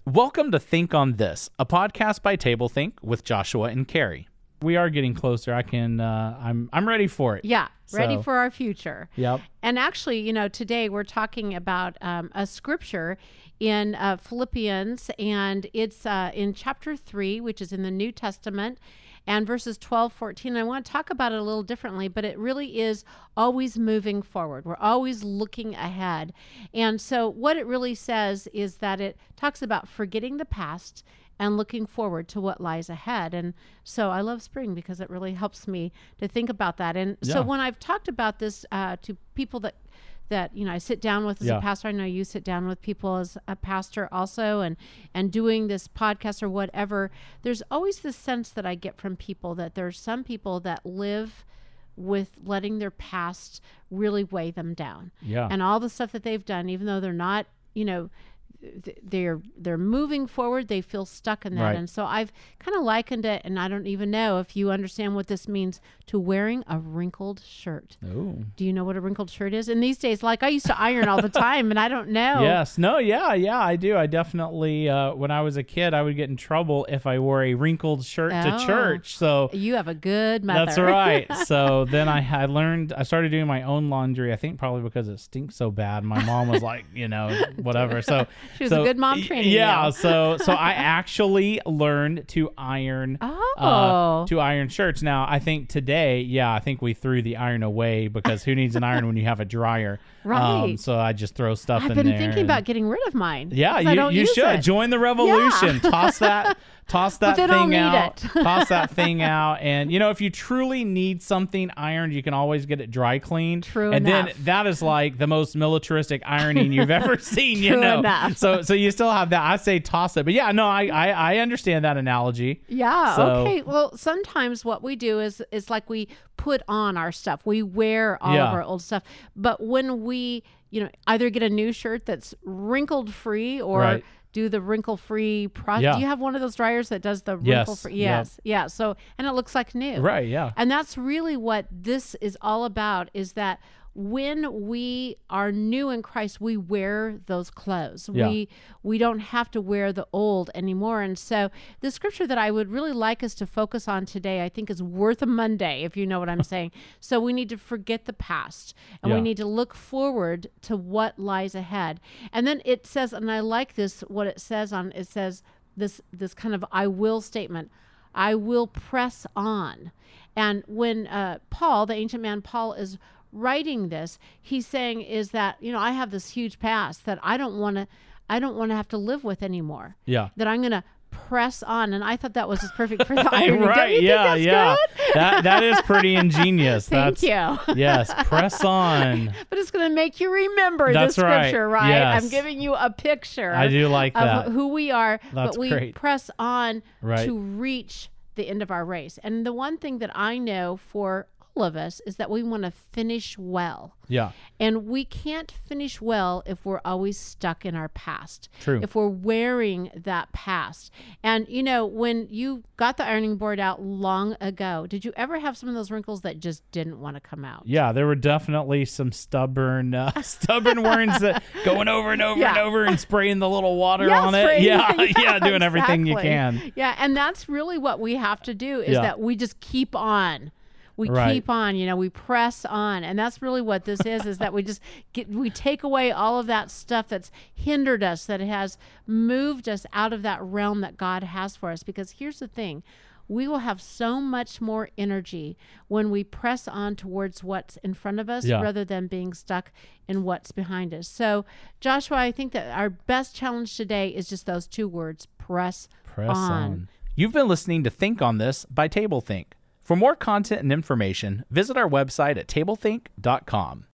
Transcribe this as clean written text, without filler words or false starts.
Welcome to Think on This, a podcast by TableThink with Joshua and Carrie. We are getting closer. I'm ready for it. Yeah, ready So- for our future. Yep. And actually, today we're talking about a scripture in Philippians, and it's in chapter 3, which is in the New Testament, and verses 12, 14. I want to talk about it a little differently, but it really is always moving forward. We're always looking ahead. And so what it really says is that it talks about forgetting the past and looking forward to what lies ahead. And so I love spring because it really helps me to think about that. And so Yeah. when I've talked about this to people that I sit down with as Yeah. a pastor, I know you sit down with people as a pastor also, and doing this podcast or whatever, there's always this sense that I get from people that there's some people that live with letting their past really weigh them down. Yeah. And all the stuff that they've done, even though they're not, they're moving forward, they feel stuck in that. Right. And so I've kind of likened it, and I don't even know if you understand what this means, to wearing a wrinkled shirt. Oh. Do you know what a wrinkled shirt is? And these days, like I used to iron all the time, and I don't know. Yes. No, yeah, I do. I definitely, when I was a kid, I would get in trouble if I wore a wrinkled shirt to Oh. church. So You have a good mother. that's right. So then I started doing my own laundry, I think probably because it stinks so bad. My mom was like, whatever. So She was a good mom training Yeah. you. So I actually learned to iron shirts. Now I think today, I think we threw the iron away because who needs an iron when you have a dryer? Right. So I just throw stuff I've in been there. thinking and- about getting rid of mine. Yeah, 'cause I don't you use should it. join the revolution. Toss that But they don't thing need out. it. Toss that thing out. And if you truly need something ironed, you can always get it dry cleaned. True And enough. then that is like the most militaristic ironing you've ever seen. True enough. So you still have that. I say toss it. But yeah, no, I understand that analogy. Yeah. So- Okay. Well, sometimes what we do is like we put on our stuff. We wear all Yeah. of our old stuff. But when we, either get a new shirt that's wrinkled free or Right. do the wrinkle free Yeah. Do you have one of those dryers that does the Yes. wrinkle free? Yes. Yeah. So, and it looks like new. Right. Yeah. And that's really what this is all about, is that when we are new in Christ, we wear those clothes. Yeah. We don't have to wear the old anymore. And so the scripture that I would really like us to focus on today, I think, is worth a Monday, if you know what I'm saying. So we need to forget the past, and we Yeah. need to look forward to what lies ahead. And then it says, and I like this, what it says this kind of I will statement. I will press on. And when Paul, the ancient man Paul, is writing this, he's saying is that, I have this huge past that I don't want to have to live with anymore. Yeah. That I'm going to press on. And I thought that was just perfect for the irony. Don't Right. you think Yeah. that's Yeah. good? That is pretty ingenious. Thank you. Yes. Press on. But it's going to make you remember That's the scripture, right. right? Yes. I'm giving you a picture. I do like of that. who we are, That's but we great. press on Right. to reach the end of our race. And the one thing that I know for all of us is that we want to finish well. Yeah. And we can't finish well if we're always stuck in our past. True. If we're wearing that past. And, when you got the ironing board out long ago, did you ever have some of those wrinkles that just didn't want to come out? Yeah, there were definitely some stubborn worms that going over and over and Yeah. over and spraying the little water Yeah, on it. spraying- Yeah, doing everything you exactly. can. Yeah, and that's really what we have to do is Yeah. that we just keep on. We Right. keep on, we press on. And that's really what this is that we take away all of that stuff that's hindered us, that has moved us out of that realm that God has for us. Because here's the thing, we will have so much more energy when we press on towards what's in front of us Yeah. rather than being stuck in what's behind us. So, Joshua, I think that our best challenge today is just those two words, press on. You've been listening to Think on This by TableThink. For more content and information, visit our website at tablethink.com.